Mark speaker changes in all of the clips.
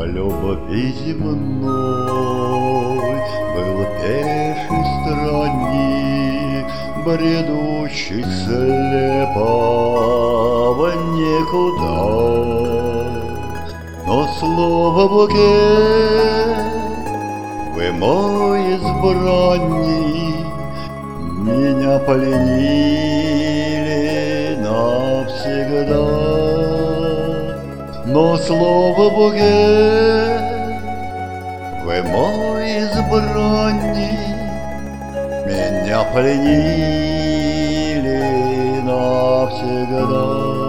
Speaker 1: любви земной был пеший странник, бредущий слепого никуда. Но слово букет, вы мой избранник, меня пленили навсегда. Но слово букет, вы мой избранник, меня пленили навсегда.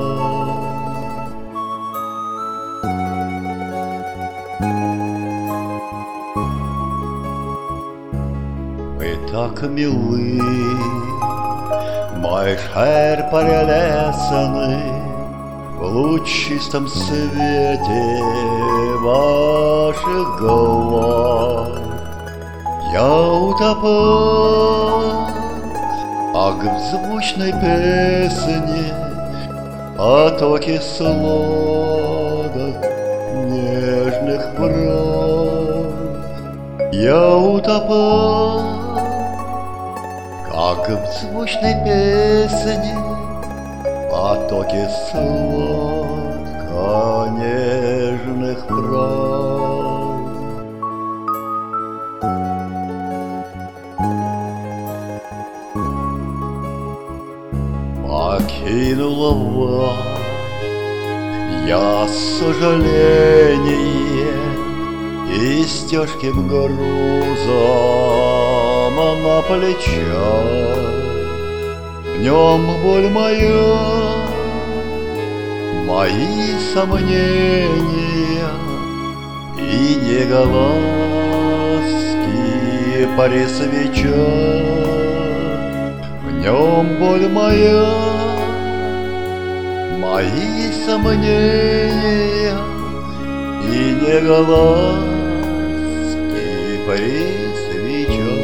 Speaker 1: Вы так милы, мой шер прелестный, в лучистом свете ваших глаз. Я утопал, в звучной песне, потоке сладок нежных фраз. Я утопал, как в звучной песне, потоке сладко нежных фраз. Покинула вас я с сожалением и с тяжким грузом на плечах. В нем боль моя, мои сомнения и неголаски при свечах. В нем боль моя, мои сомнения и неголаски при свечах.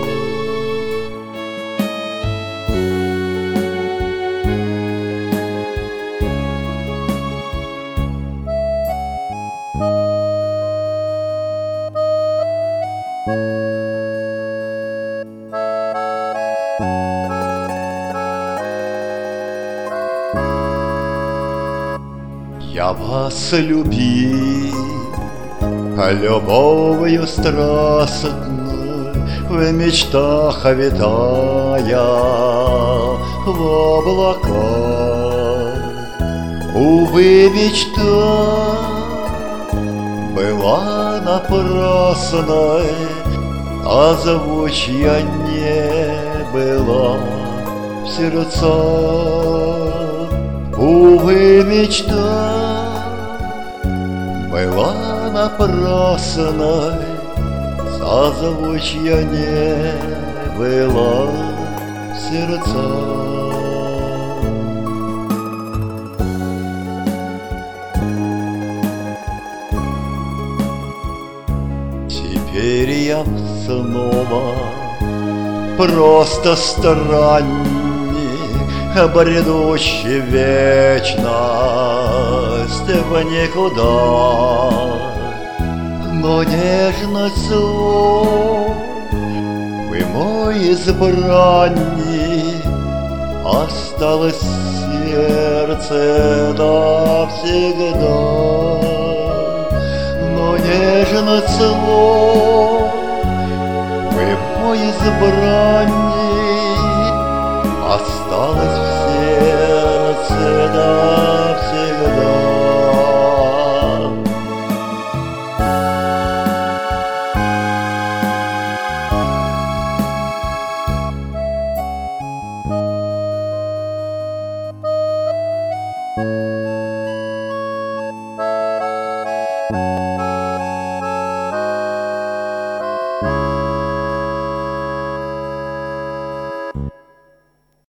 Speaker 1: Я вас любил любовью страстной, в мечтах витая в облаках. Увы, мечта была напрасной, а звучья не была в сердцах. Увы, мечта была напрасной, созвучья не было в сердцах. Теперь я снова просто странник, бредущий вечность в никуда. Но нежность слов, вы мой избранник, осталось в сердце навсегда. Но нежность слов, вы мой избранник,